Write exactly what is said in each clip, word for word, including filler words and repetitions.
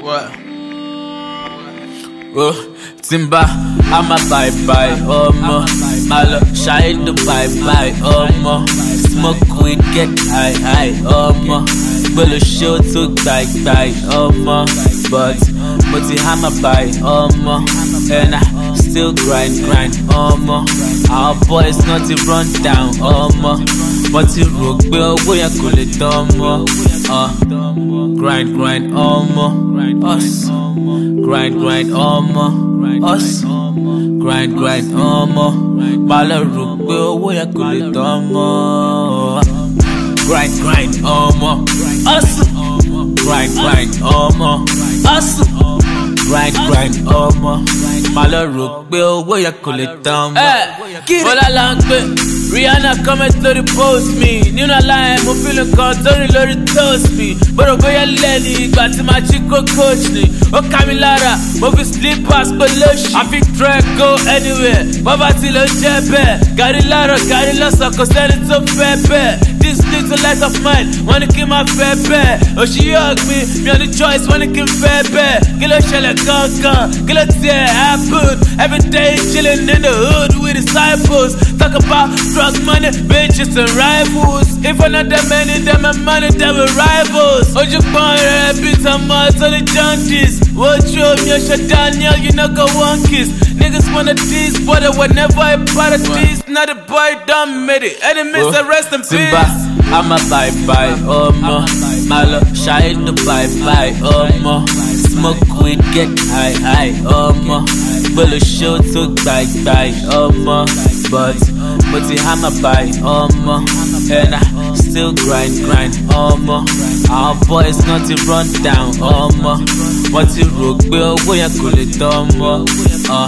What? Oh, Timba, I'm a bye bye, oh mo. Malo, shine the bye bye, oh mo. Smoke weed, get high, high, oh mo. Bullo show to bye bye, oh mo. But, but I'm a bye, oh mo. And I still grind, grind, oh mo. Our boys not to run down, oh mo. But you rock, bill, we are cool it, oh mo. Uh, grind, grind, oh mo. Us. Grind, grind, oh mo. Us. Grind, grind, oh mo. Malo rook, bill, we are cool it, oh mo. Grind, grind, oh mo. Us. Grind, grind, oh mo. Us. Grind, grind, oh mo. Malo rook, bill, we are cool it, oh mo. Get it. Rihanna comment lórí post me. Nínú line mo feeling kan torí lórí toast me. Bọ́dọ̀ bóyá lẹ́ni ìgbà tí màá jí kó coach ni. Ó ká mi lára, mo fi slippers polóṣì. I fit trek go anywhere, poverty ló jẹ́ bẹ́ẹ̀. Gàrí láàárọ̀, gàrí lọ́sàn, kò sẹ́ni tó fẹ́ bẹ́ẹ̀. This little light of mine, wọ́n ní kí n máa fẹ́ bẹ́ẹ̀. Òṣì yóò gbin, mi ò ní choice, wọ́n ní kí n fẹ́ bẹ́ẹ̀. Kí ló ṣẹlẹ̀ gangan? Kí ló tiẹ̀ happen? Every day chilling in the hood with disciples. Talk about drug money, bitches and rivals. If another many, them and money, them with rivals. Ojú pọ́n rẹ̀ bí tọmọ tó ní junkies. Wojú omi ọ̀ṣọ́ Daniel, you know go one kiss. Niggas wanna tease, but whenever I part of this, not a boy done made it. Enemies are rest in peace. I'm a bye bye, oh mo. Malo, shine the bye bye, oh mo. Smoke weed, get high, high, oh mo. Bullo show to bye bye, oh mo. But, but I'm a bye, oh mo. And I still grind, grind, oh mo. Our boys not to run down, oh mo. But you rock, bill, we are cool it, oh mo. Uh,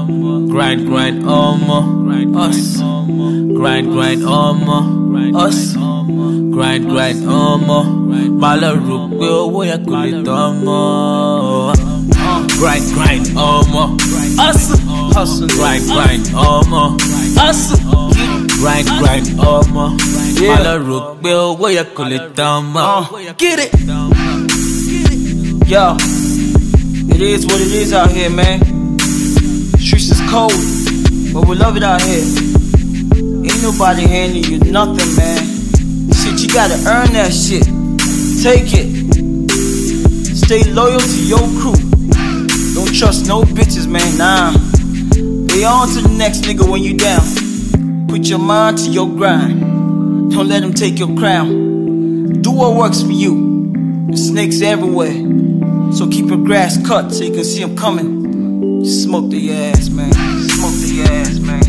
grind, grind, oh mo. Us. Grind, grind, oh mo. Us. Grind, grind, oh mo. Malo rook, bill, we are cool it, oh mo. Grind, grind, oh mo. Us. Hustle, grind, grind, oh mo. Us. Grind, grind, oh mo. Malo rook, bill, we are cool it, oh mo. Get it. Yo, it is what it is out here, man. Streets is cold, but we love it out here. Ain't nobody handing you nothing, man. Shit, you gotta earn that shit. Take it. Stay loyal to your crew. Don't trust no bitches, man, nah. They on to the next nigga when you down. Put your mind to your grind. Don't let them take your crown. Do what works for you. There's snakes everywhere. So keep your grass cut so you can see them coming. Smoke the ass, man. Smoke the ass, man.